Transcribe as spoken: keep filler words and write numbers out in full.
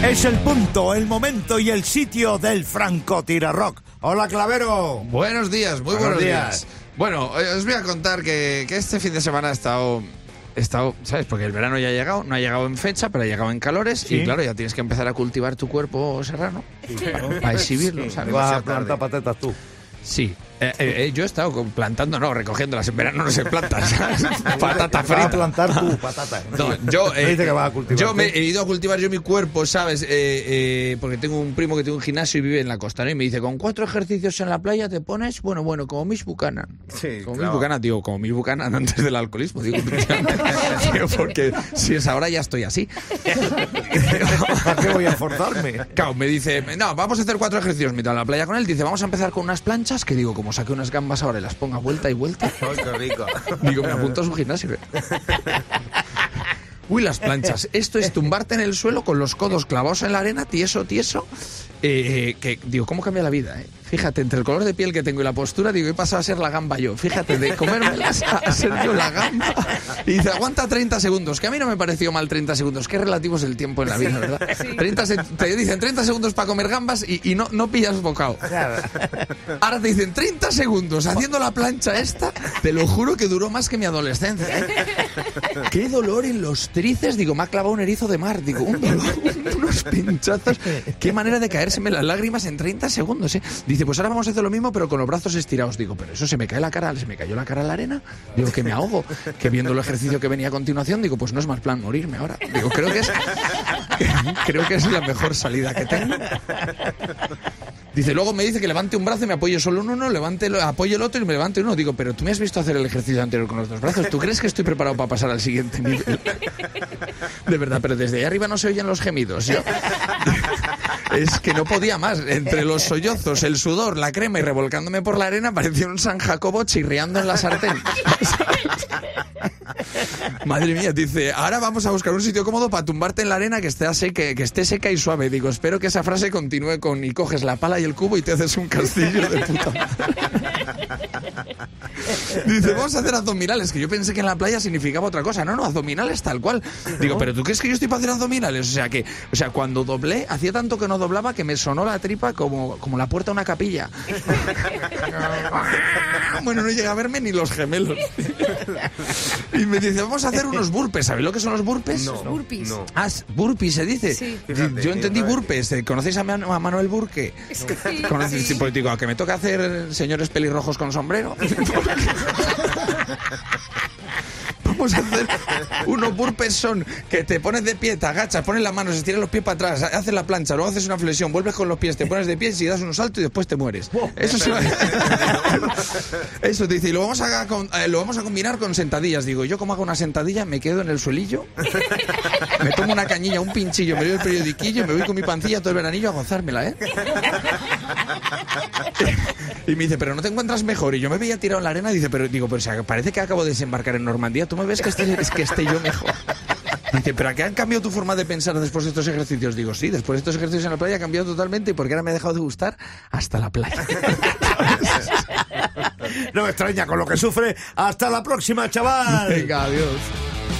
Es el punto, el momento y el sitio del francotirarrock. Hola, Clavero. Buenos días, muy buenos, buenos días. días. Bueno, os voy a contar que, que este fin de semana he estado, he estado, ¿sabes? Porque el verano ya ha llegado, no ha llegado en fecha, pero ha llegado en calores. ¿Sí? Y claro, ya tienes que empezar a cultivar tu cuerpo serrano, sí, para, para exhibirlo, sí, ¿sabes? Vas a plantar patatas tú. Sí, eh, eh, yo he estado plantando, no, recogiéndolas. En verano no se plantan, ¿sabes? Patata frita. Vas a plantar tu patata. No, yo, eh, dice que vas a cultivar, yo me he ido a cultivar yo mi cuerpo, ¿sabes? Eh, eh, porque tengo un primo que tiene un gimnasio y vive en la costa, ¿no? Y me dice, con cuatro ejercicios en la playa te pones, bueno, bueno, como Miss Buchanan. Sí, como claro. Miss Buchanan, digo, como Miss Buchanan antes del alcoholismo, digo, digo, porque si es ahora ya estoy así. ¿Para qué voy a forzarme? Claro, me dice, no, vamos a hacer cuatro ejercicios mientras en la playa con él. Dice, vamos a empezar con unas planchas, que digo, como saque unas gambas ahora y las ponga vuelta y vuelta. ¡Ay, qué rico! Digo, me apunto a su gimnasio. Uy, las planchas. Esto es tumbarte en el suelo con los codos clavados en la arena, tieso, tieso. Eh, que, digo, ¿cómo cambia la vida? Eh? Fíjate, entre el color de piel que tengo y la postura, digo, he pasado a ser la gamba yo. Fíjate, de comérmelas a ser yo la gamba. Y dice, aguanta treinta segundos, que a mí no me pareció mal treinta segundos. Qué relativo es el tiempo en la vida, ¿verdad? Sí. treinta se, te dicen treinta segundos para comer gambas y, y no, no pillas bocado. Ahora te dicen treinta segundos haciendo la plancha esta. Te lo juro que duró más que mi adolescencia. ¿eh? Qué dolor en los tríceps. Digo, me ha clavado un erizo de mar. Digo, un dolor, unos pinchazos. Qué manera de caérseme las lágrimas en treinta segundos, ¿eh? Dice, pues ahora vamos a hacer lo mismo, pero con los brazos estirados. Digo, pero eso se me cae la cara, se me cayó la cara en la arena. Digo, que me ahogo. Que viendo el ejercicio que venía a continuación, digo, pues no es más plan morirme ahora. Digo, creo que es, creo que es la mejor salida que tengo. Dice, luego me dice que levante un brazo y me apoye solo en uno, levante, apoye el otro y me levante uno. Digo, pero tú me has visto hacer el ejercicio anterior con los dos brazos. ¿Tú crees que estoy preparado para pasar al siguiente nivel? De verdad, pero desde ahí arriba no se oyen los gemidos. Yo... Es que no podía más. Entre los sollozos, el sudor, la crema y revolcándome por la arena, parecía un San Jacobo chirriando en la sartén. Madre mía, dice, ahora vamos a buscar un sitio cómodo para tumbarte en la arena que esté seca, que esté seca y suave. Digo, espero que esa frase continúe con y coges la pala y el cubo y te haces un castillo de puta madre. Dice, vamos a hacer abdominales, que yo pensé que en la playa significaba otra cosa. No, no, abdominales tal cual. Digo, pero ¿tú crees que yo estoy para hacer abdominales? O sea, que, o sea, cuando doblé, hacía tanto que no doblaba que me sonó la tripa como, como la puerta de una capilla. Bueno, no llega a verme ni los gemelos. Y me dice, vamos a hacer unos burpees. ¿Sabéis lo que son los burpees? No, burpees. No. Ah, burpees se dice. Sí. Fíjate, yo entendí burpees. ¿Conocéis a, Man- a Manuel Burke? Sí. ¿Conocéis? Sí. Pues digo, ¿a que me toca hacer señores pelirrojos con sombrero? Vamos a hacer unos burpees, son que te pones de pie, te agachas, pones las manos, estiras los pies para atrás, haces la plancha, luego haces una flexión, vuelves con los pies, te pones de pie y das un salto y después te mueres. Eso se va... Eso te dice, y lo vamos a eh, lo vamos a combinar con sentadillas. Digo, yo como hago una sentadilla, me quedo en el suelillo, me tomo una cañilla, un pinchillo, me doy el periodiquillo, me voy con mi pancilla todo el veranillo a gozármela, ¿eh? Y me dice, pero ¿no te encuentras mejor? Y yo me veía tirado en la arena y dice, pero digo, pero o sea, parece que acabo de desembarcar en Normandía, ¿tú me ves que esté, es que esté yo mejor? Dice, ¿pero a qué han cambiado tu forma de pensar después de estos ejercicios? Digo, sí, después de estos ejercicios en la playa ha cambiado totalmente porque ahora me ha dejado de gustar hasta la playa. No me extraña con lo que sufre. Hasta la próxima, chaval. Venga, adiós.